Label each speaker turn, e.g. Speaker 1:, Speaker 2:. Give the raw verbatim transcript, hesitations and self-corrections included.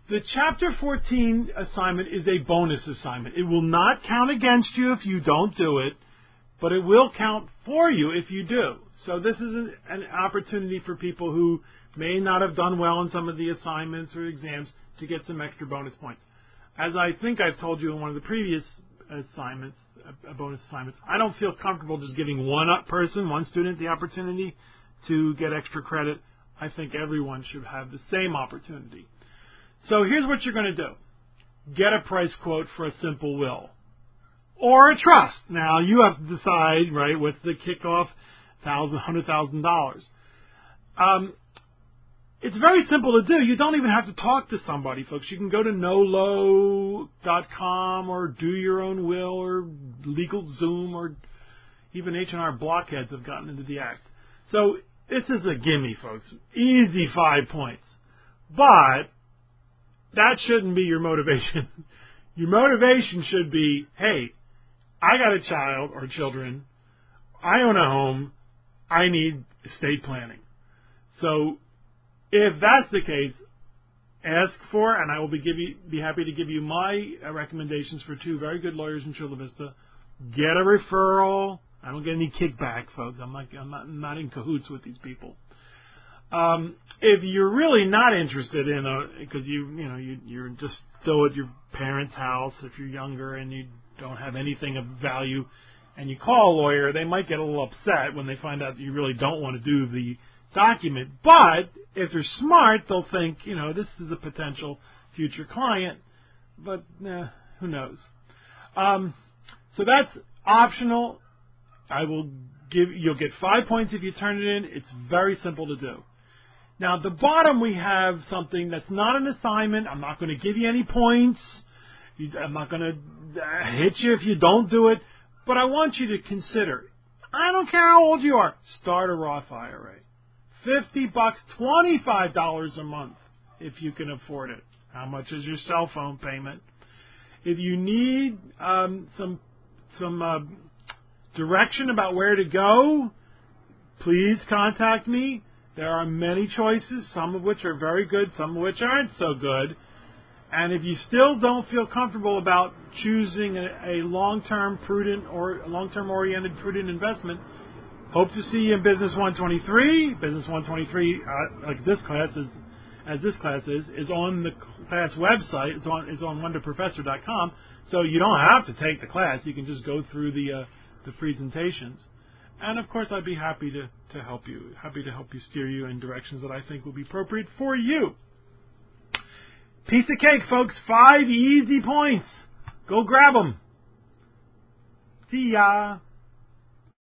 Speaker 1: The Chapter fourteen assignment is a bonus assignment. It will not count against you if you don't do it, but it will count for you if you do. So this is an, an opportunity for people who may not have done well in some of the assignments or exams to get some extra bonus points. As I think I've told you in one of the previous assignments, uh, bonus assignments, I don't feel comfortable just giving one person, one student, the opportunity to get extra credit. I think everyone should have the same opportunity. So here's what you're going to do. Get a price quote for a simple will. Or a trust. Now, you have to decide, right, what's the kickoff, one thousand dollars, one hundred thousand dollars. Um, it's very simple to do. You don't even have to talk to somebody, folks. You can go to nolo dot com or Do Your Own Will or LegalZoom, or even H and R Blockheads have gotten into the act. So this is a gimme, folks. Easy five points. But that shouldn't be your motivation. Your motivation should be, hey, I got a child or children. I own a home. I need estate planning. So if that's the case, ask for, and I will be, give you, be happy to give you my uh, recommendations for two very good lawyers in Chula Vista. Get a referral. I don't get any kickback, folks. I'm not, I'm not, I'm not in cahoots with these people. Um, if you're really not interested in a, because you, you know, you, you're just still at your parents' house, if you're younger and you don't have anything of value, and you call a lawyer, they might get a little upset when they find out that you really don't want to do the document. But if they're smart, they'll think, you know, this is a potential future client. But eh, who knows? Um, so that's optional. I will give you'll get five points if you turn it in. It's very simple to do. Now, at the bottom, we have something that's not an assignment. I'm not going to give you any points. I'm not going to hit you if you don't do it. But I want you to consider, I don't care how old you are, start a Roth I R A. fifty bucks, twenty-five dollars a month if you can afford it. How much is your cell phone payment? If you need um, some some uh, direction about where to go, please contact me. There are many choices, some of which are very good, some of which aren't so good. And if you still don't feel comfortable about choosing a, a long-term prudent or long-term oriented prudent investment, hope to see you in Business one twenty-three. Business one twenty-three, uh, like this class is, as this class is, is on the class website. It's on is on wonder professor dot com. So you don't have to take the class. You can just go through the uh, the presentations. And of course, I'd be happy to, to help you. Happy to help you steer you in directions that I think will be appropriate for you. Piece of cake, folks. Five easy points. Go grab them. See ya.